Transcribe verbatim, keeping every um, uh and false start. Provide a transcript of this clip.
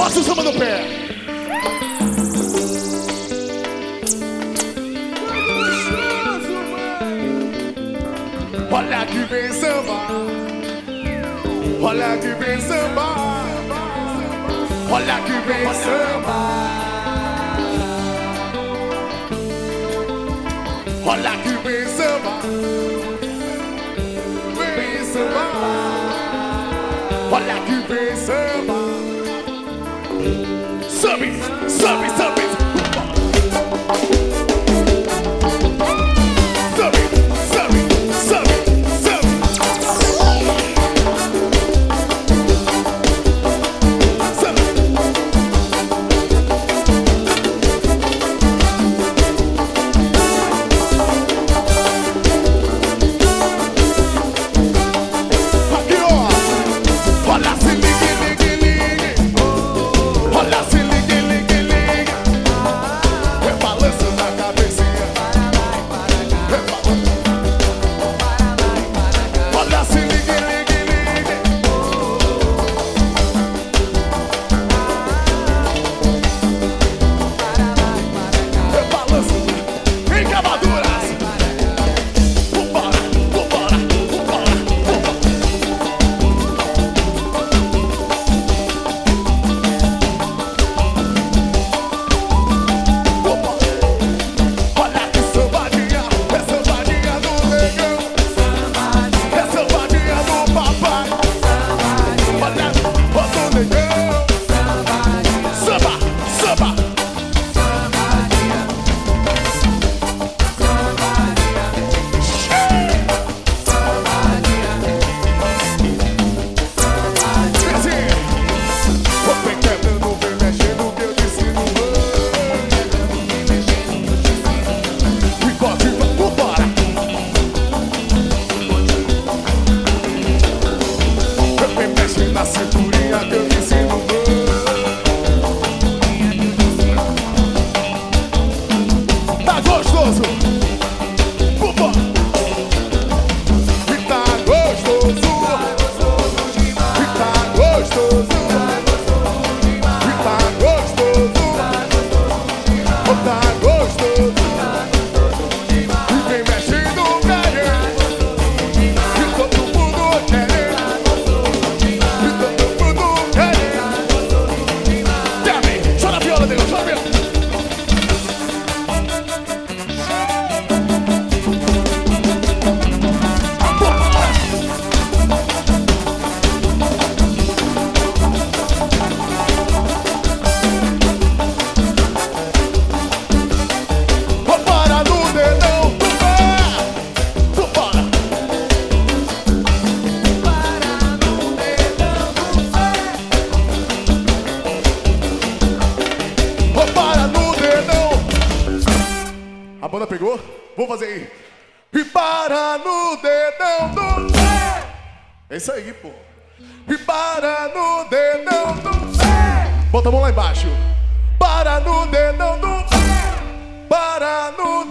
Mostra o samba no pé. Olha que vem samba. Olha que vem samba. Olha que vem samba. Olha que vem samba. Vem samba. Olha que vem samba. Sobe, sobe, sobe. A banda pegou? Vamos fazer aí. E para no dedão do pé. É isso aí, pô. E para no dedão do pé. Bota a mão lá embaixo. Para no dedão do pé. Para no